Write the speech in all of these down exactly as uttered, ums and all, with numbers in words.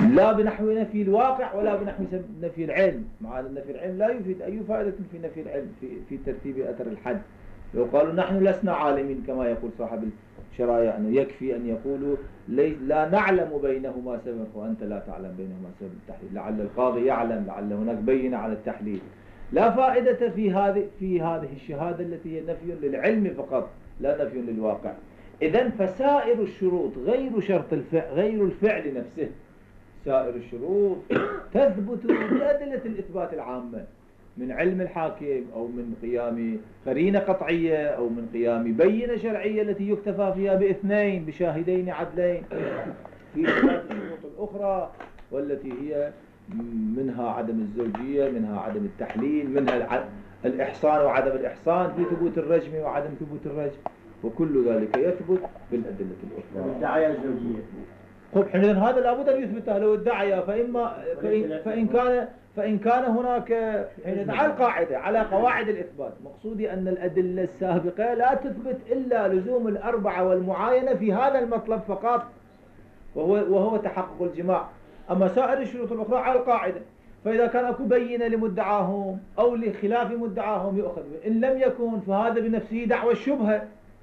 لا بنحو نفي الواقع ولا بنحو نفي العلم، مع أن نفي العلم لا يفيد أي فائدة في نفي العلم في, في ترتيب أثر الحد. لو قالوا نحن لسنا عالمين كما يقول صاحب الشرايع أنه يكفي أن يقولوا لا نعلم بينهما سبب وأنت لا تعلم بينهما سبب التحليل، لعل القاضي يعلم، لعل هناك بينة على التحليل. لا فائدة في هذه في هذه الشهادة التي هي نفي للعلم فقط لا نفي للواقع. إذن فسائر الشروط غير شرط الفعل غير الفعل نفسه، سائر الشروط تثبت بأدلة الإثبات العامة من علم الحاكم أو من قيام قرينة قطعية أو من قيام بينة شرعية التي يكتفى فيها باثنين بشاهدين عدلين، في ثلاث الشروط الأخرى والتي هي منها عدم الزوجية، منها عدم التحليل، منها الإحصان وعدم الإحصان، في ثبوت الرجم وعدم ثبوت الرجم، وكل ذلك يثبت بالأدلة الأخرى. الدعاية الزوجية طب حين هذا لابد أن يثبتها لو ادعي، فإما فإن, فإن كان فإن كان هناك حين على القاعدة على قواعد الإثبات، مقصودي أن الأدلة السابقة لا تثبت إلا لزوم الأربعة والمعاينة في هذا المطلب فقط، وهو وهو تحقق الجماع. أما سائر الشروط الأخرى على القاعدة، فإذا كان أكو بينة لمدعاهم أو لخلاف مدعاهم يؤخذ، إن لم يكن فهذا بنفسه دعوى الشبهة،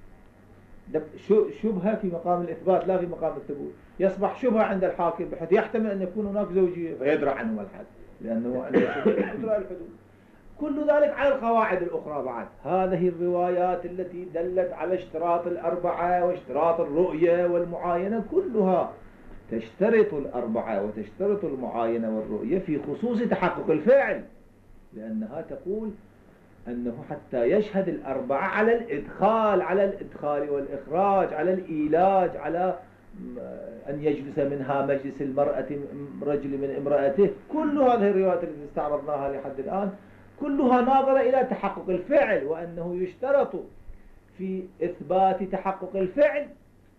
شبهة في مقام الإثبات لا في مقام الثبوت، يصبح شبهة عند الحاكم بحيث يحتمل أن يكون هناك زوجية فيدرع عنه الحد لأنه عنده شبهة الحدود. كل ذلك على القواعد الأخرى. بعد هذه الروايات التي دلت على اشتراط الأربعة واشتراط الرؤية والمعاينة كلها تشترط الأربعة وتشترط المعاينة والرؤية في خصوص تحقق الفعل، لأنها تقول أنه حتى يشهد الأربعة على الإدخال على الإدخال والإخراج، على الإيلاج، على أن يجلس منها مجلس المرأة رجل من امرأته، كل هذه الروايات التي استعرضناها لحد الآن كلها ناظرة إلى تحقق الفعل، وأنه يشترط في إثبات تحقق الفعل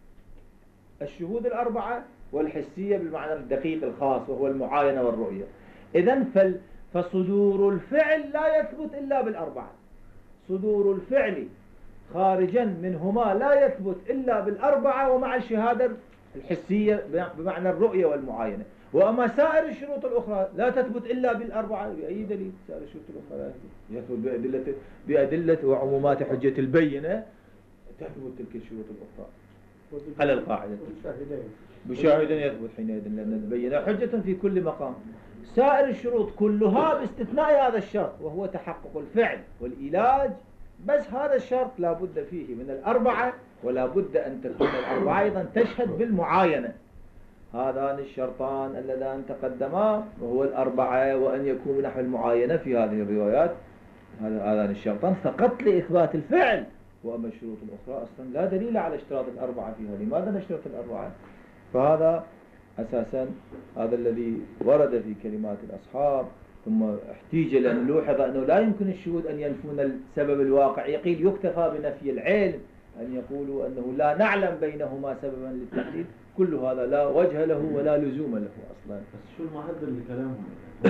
الشهود الأربعة والحسية بالمعنى الدقيق الخاص وهو المعاينة والرؤية. إذن فصدور الفعل لا يثبت إلا بالأربعة، صدور الفعل خارجا منهما لا يثبت إلا بالأربعة ومع الشهادة الحسية بمعنى الرؤية والمعاينة. وأما سائر الشروط الأخرى لا تثبت إلا بالأربعة. بأي دليل سائر الشروط الأخرى لا يثبت؟ بأدلة, بأدلة وعمومات حجة البينة تثبت تلك الشروط الأخرى على القاعدة بشاهدين يثبت حينئذ، لأن البينة حجة في كل مقام. سائر الشروط كلها باستثناء هذا الشرط وهو تحقق الفعل والإيلاج، بس هذا الشرط لا بد فيه من الأربعة، ولا بد أن تكون الأربعة أيضا تشهد بالمعاينة. هذان الشرطان اللذان تقدما وهو الأربعة وأن يكون نحو المعاينة في هذه الروايات، هذان الشرطان فقط لإثبات الفعل. وأما الشروط الأخرى أصلا لا دليل على اشتراط الأربعة فيها، لماذا نشترط الأربعة؟ فهذا أساسا هذا الذي ورد في كلمات الأصحاب. ثم احتيج لأن لوحظ أنه لا يمكن الشهود أن ينفون السبب الواقعي، قيل يكتفى بنفي العلم، أن يقولوا أنه لا نعلم بينهما سببا للتحديد، كل هذا لا وجه له ولا لزوم له أصلا. بس شو المعدل لكلامهم؟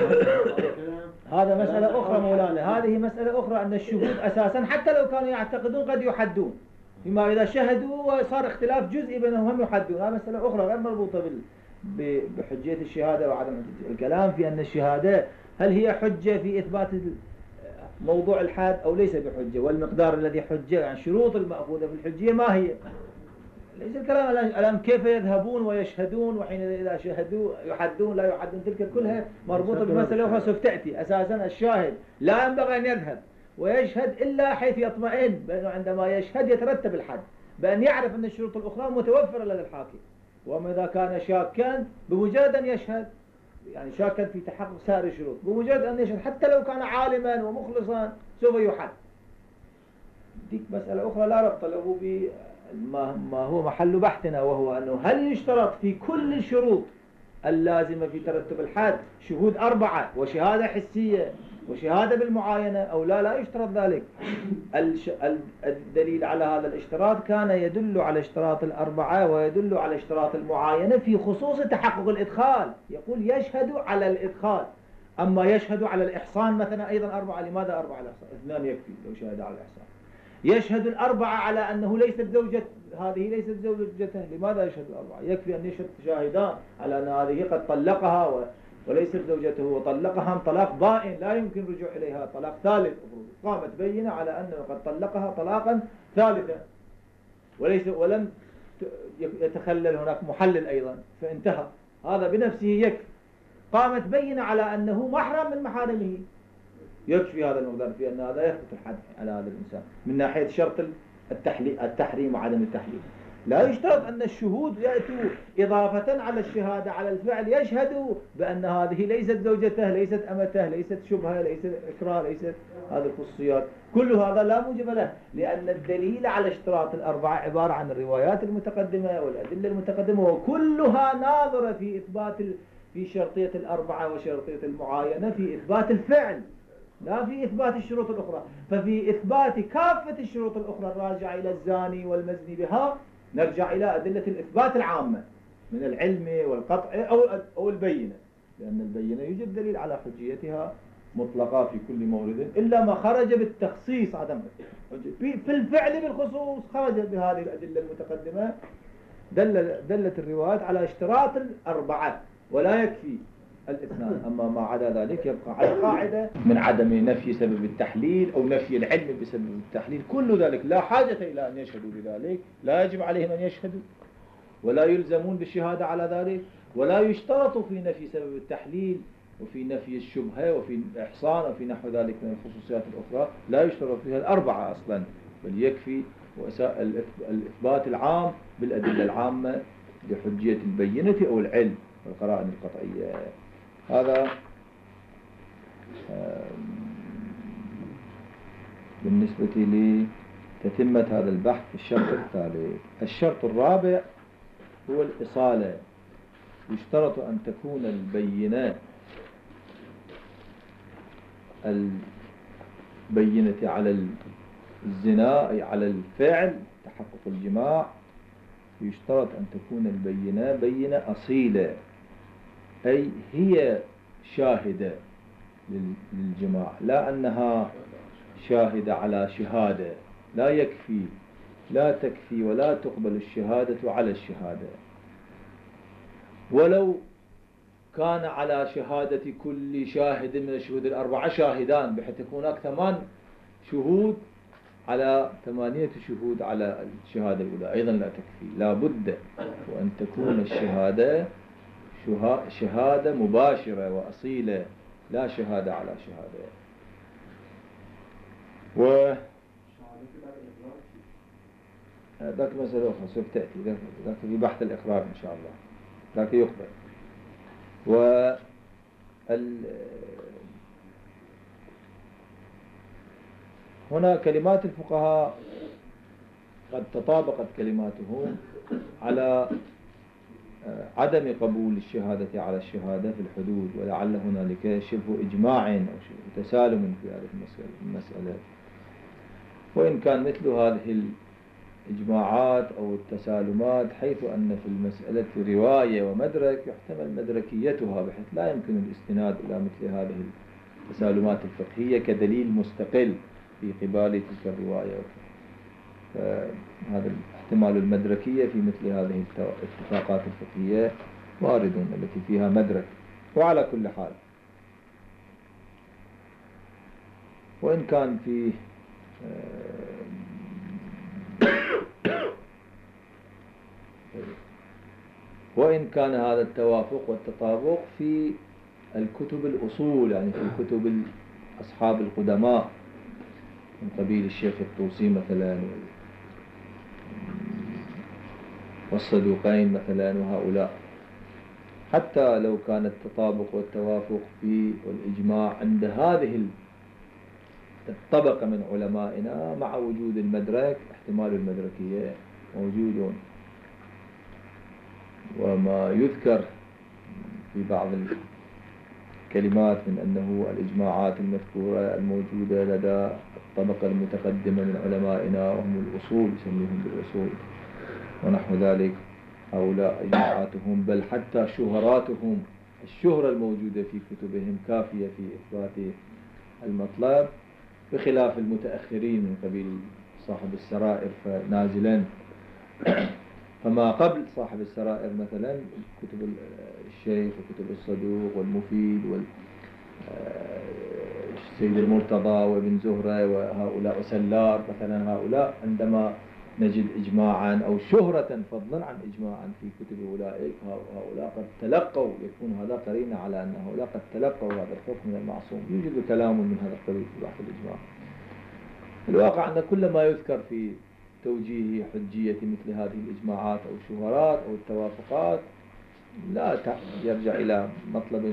هذا مسألة أخرى مولانا، هذه مسألة أخرى أن الشهود أساسا حتى لو كانوا يعتقدون قد يحدون، فيما إذا شهدوا وصار اختلاف جزئي بينهم هم يحدون، هذا مسألة أخرى غير مربوطة بحجية الشهادة وعدم حجية. الكلام في أن الشهادة هل هي حجة في إثبات موضوع الحد أو ليس بحجة، والمقدار الذي حجة، يعني شروط المأخوذة في الحجية ما هي. ليس الكلام الآن كيف يذهبون ويشهدون وحين إذا شهدوا يحدون لا يحدون، تلك كلها مربوطة بمسألة أخرى سوف تأتي. أساسا الشاهد لا ينبغي أن يذهب ويشهد إلا حيث يطمئن بأنه عندما يشهد يترتب الحد، بأن يعرف أن الشروط الأخرى متوفرة لدى الحاكم. وأما إذا كان شاكا بمجرد أن يشهد، يعني شاكا في تحقق سائر الشروط، بمجرد أن يشهد حتى لو كان عالما ومخلصا سوف يحد. ديك مسألة أخرى لا ربط له بما هو محل بحثنا، وهو أنه هل يشترط في كل الشروط اللازمة في ترتب الحد شهود أربعة وشهادة حسية وشهادة بالمعاينة أو لا؟ لا يشترط ذلك. الدليل على هذا الاشتراط كان يدل على اشتراط الأربعة ويدل على اشتراط المعاينة في خصوص تحقق الإدخال. يقول يشهد على الإدخال، أما يشهد على الإحصان مثلا أيضا أربعة. لماذا أربعة الإحصان؟ اثنان يكفي لو شهد على الإحصان. يشهد الأربعة على أنه ليست زوجة هذه ليست زوجته، لماذا يشهد الأربعة؟ يكفي أن يشهد شاهدان على أن هذه قد طلقها و... وليست زوجته وطلقها طلاق بائن لا يمكن الرجوع إليها، طلاق ثالث. قامت بينة على أنه قد طلقها طلاقا ثالثا وليس ولم يتخلل هناك محلل أيضا، فانتهى هذا بنفسه يكفي. قامت بينة على أنه محرم من محارمه، يكفي هذا المقدار في أن هذا يثبت الحد على هذا الإنسان من ناحية شرط التحريم وعدم التحليل. لا يشترط أن الشهود يأتوا إضافة على الشهادة على الفعل يشهدوا بأن هذه ليست زوجته، ليست أمته، ليست شبهة، ليست إكراه، ليست هذه الخصوصيات. كل هذا لا موجب له، لأن الدليل على اشتراط الأربعة عبارة عن الروايات المتقدمة والأدلة المتقدمة، وكلها ناظرة في إثبات في شرطية الأربعة وشرطية المعاينة في إثبات الفعل، لا في إثبات الشروط الأخرى. ففي إثبات كافة الشروط الأخرى الراجعة إلى الزاني والمزني بها نرجع إلى أدلة الإثبات العامة من العلم والقطع أو أو البينة، لأن البينة يوجد دليل على حجيتها مطلقة في كل مورد إلا ما خرج بالتخصيص عدم في الفعل بالخصوص خرج بهذه الأدلة المتقدمة. دل دلت الروايات على اشتراط الأربعة ولا يكفي الاثنان، أما ما عدا ذلك يبقى على قاعدة من عدم نفي سبب التحليل أو نفي العلم بسبب التحليل. كل ذلك لا حاجة إلى أن يشهدوا بذلك، لا يجب عليهم أن يشهدوا ولا يلزمون بالشهادة على ذلك، ولا يشترط في نفي سبب التحليل وفي نفي الشبهة وفي الإحصان وفي نحو ذلك من الخصوصيات الأخرى، لا يشترط فيها الأربعة أصلا، بل يكفي الإثبات العام بالأدلة العامة بحجية البينة أو العلم والقرائن القطعية. هذا بالنسبة لتتمة هذا البحث في الشرط الثالث. الشرط الرابع هو الإصالة. يشترط أن تكون البينة البينة على الزنا أي على الفعل تحقق الجماع، يشترط أن تكون البينة بينة أصيلة، أي هي شاهدة للجماع، لا أنها شاهدة على شهادة. لا يكفي لا تكفي ولا تقبل الشهادة على الشهادة، ولو كان على شهادة كل شاهد من الشهود الأربعة شاهدان، بحيث يكون هناك ثمان شهود على ثمانية شهود على الشهادة الأولى، أيضا لا تكفي. لا بد وأن تكون الشهادة شهادة مباشرة وأصيلة، لا شهادة على شهادة. و ذاك مسألة أخرى سوف تأتي، ذاك في بحث الإقرار إن شاء الله، ذاك يقبل. و هنا كلمات الفقهاء قد تطابقت كلماتهم على عدم قبول الشهادة على الشهادة في الحدود، ولعل هنالك شبه إجماع أو شبه تسالم في هذه المسألة. وإن كان مثل هذه الإجماعات أو التسالمات حيث أن في المسألة رواية ومدرك يحتمل مدركيتها، بحيث لا يمكن الاستناد إلى مثل هذه التسالمات الفقهية كدليل مستقل في قبال تلك الرواية. فهذا احتمال المدركية في مثل هذه الاتفاقات الفقهية وارد التي فيها مدرك. وعلى كل حال وإن كان في وإن كان هذا التوافق والتطابق في الكتب الأصول، يعني في كتب أصحاب القدماء من قبيل الشيخ الطوسي مثلا والصدوقين مثلا وهؤلاء، حتى لو كان التطابق والتوافق في والإجماع عند هذه الطبقة من علمائنا مع وجود المدرك، احتمال المدركية موجود. وما يذكر في بعض الكلمات من أنه الإجماعات المذكورة الموجودة لدى الطبقة المتقدمة من علمائنا وهم الأصول، يسميهم بالأصول ونحو ذلك، هؤلاء إجماعاتهم بل حتى شهراتهم الشهرة الموجودة في كتبهم كافية في إثبات المطلب، بخلاف المتأخرين من قبيل صاحب السرائر فنازلا فما قبل صاحب السرائر مثلا كتب الشيخ وكتب الصدوق والمفيد والسيد المرتضى وابن زهرة وهؤلاء وسلار مثلا، هؤلاء عندما نجد إجماعا أو شهرة فضلا عن إجماعا في كتب أولئك، هؤلاء قد تلقوا، يكون هذا قرينة على أن هؤلاء قد تلقوا هذا الحكم من المعصوم. يوجد كلام من هذا القبيل في بحث الإجماع. الواقع أن كل ما يذكر في توجيه حجية مثل هذه الإجماعات أو الشهرات أو التوافقات لا يرجع إلى مطلب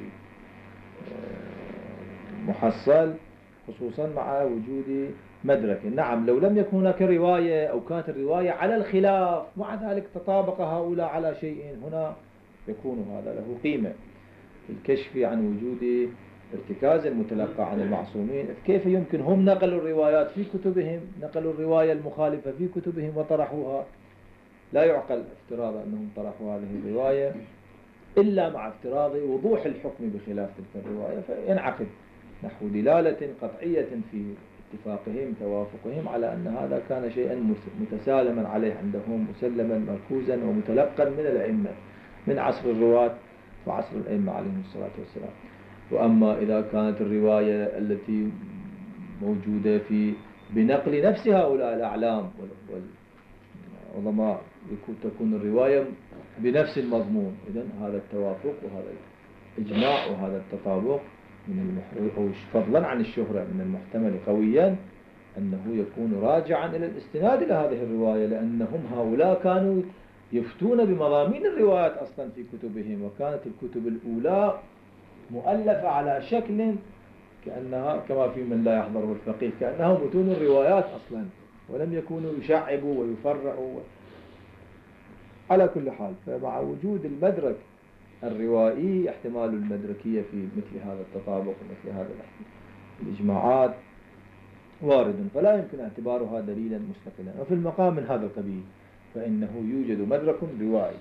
محصل، خصوصا مع وجود مدرك. نعم لو لم يكن هناك رواية أو كانت الرواية على الخلاف مع ذلك تطابق هؤلاء على شيء، هنا يكون هذا له قيمة في الكشف عن وجود ارتكاز المتلقى عن المعصومين. كيف يمكن هم نقلوا الروايات في كتبهم، نقلوا الرواية المخالفة في كتبهم وطرحوها؟ لا يعقل افتراض أنهم طرحوا هذه الرواية إلا مع افتراض وضوح الحكم بخلاف تلك الرواية، فينعقد نحو دلالة قطعية في اتفاقهم توافقهم على أن هذا كان شيئا متسالما عليه عندهم، مسلما مركوزا ومتلقا من الأئمة من عصر الرواة وعصر الأئمة عليهم الصلاة والسلام. وأما إذا كانت الرواية التي موجودة في بنقل نفس هؤلاء الأعلام والعظماء تكون الرواية بنفس المضمون، إذن هذا التوافق وهذا الإجماع وهذا التطابق من أو فضلا عن الشهرة من المحتمل قويا أنه يكون راجعا إلى الاستناد إلى هذه الرواية، لأنهم هؤلاء كانوا يفتون بمضامين الروايات أصلا في كتبهم، وكانت الكتب الأولى مؤلفة على شكل كأنها كما في من لا يحضره الفقيه كأنها متون الروايات أصلا، ولم يكونوا يشعبوا ويفرعوا. على كل حال فمع وجود المدرك الروائي احتمال المدركية في مثل هذا التطابق ومثل هذا الإجماعات وارد، فلا يمكن اعتبارها دليلا مستقلا. وفي المقام من هذا القبيل فإنه يوجد مدرك روائي،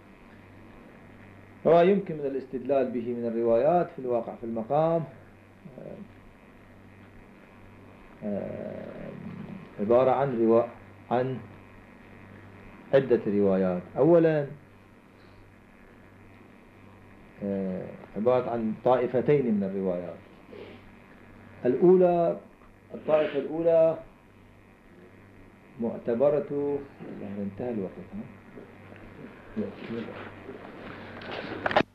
وما يمكن من الاستدلال به من الروايات في الواقع في المقام عبارة عن روا... عن عدة روايات. أولا عبارة عن طائفتين من الروايات. الأولى الطائفة الأولى معتبرة، انتهى الوقت ها؟